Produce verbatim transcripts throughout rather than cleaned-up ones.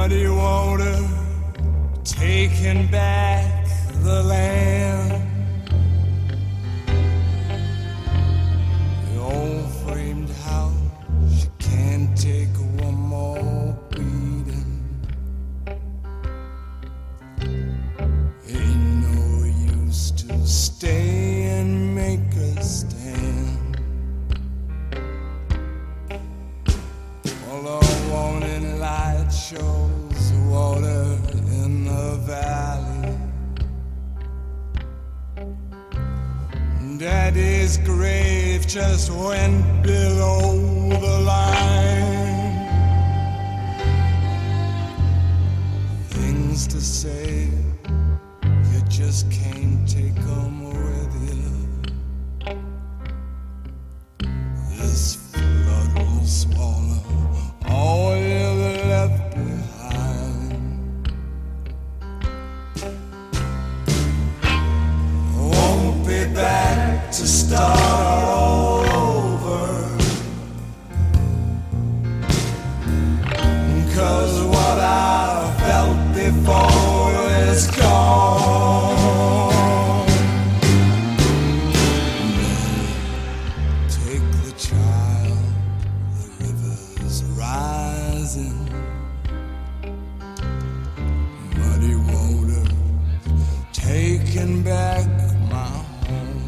Muddy water taking back the land. The old framed house, you can't take one more beating. Ain't no use to stay and make a stand. All I want in light shows water in the valley. Daddy's grave just went below the line. Things to say, you just can't take them with you. This flood will swallow all you've left behind. Won't be back to start all over, 'cause what I felt before is gone. Take the child, the river's rising. Muddy water taking back my home.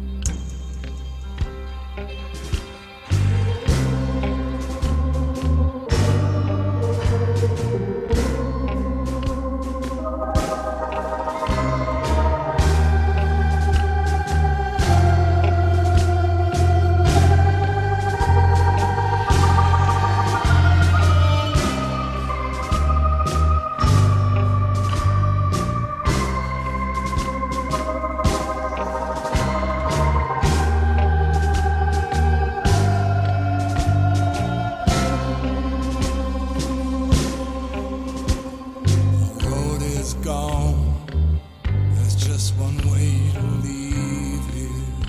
Gone. There's just one way to leave here.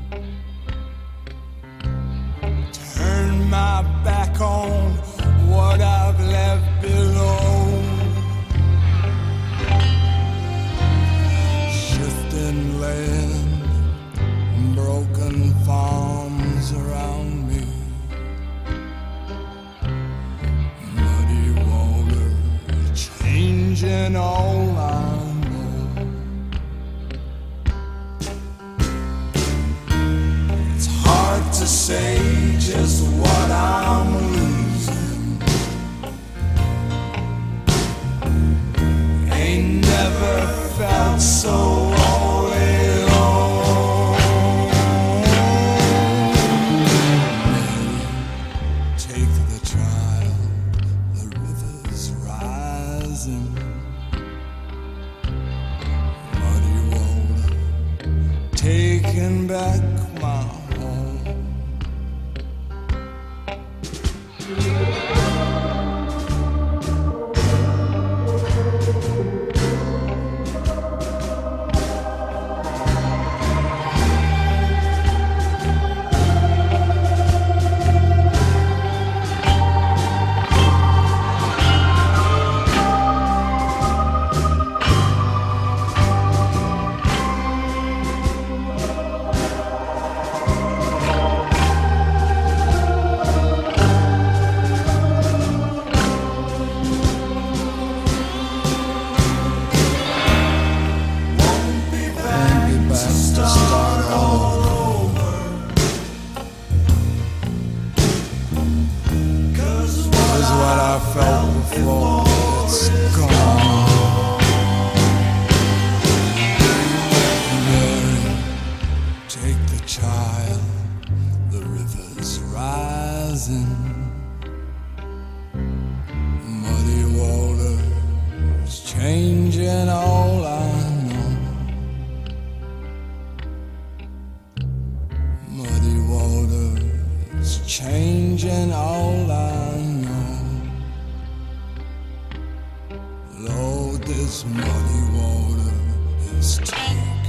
Turn my back on what I've left below. Shifting land, broken farms around me. Muddy water changing all I know. It's hard to say just what I'm losing. Ain't never felt so all alone. Take the child, the river's rising. Muddy water taking back my home. Start all over, 'cause what I felt before, it's gone. Mary, take the child, the river's rising. Muddy water's changing all I know. Muddy water's changing all I know. Lord, this muddy water is taking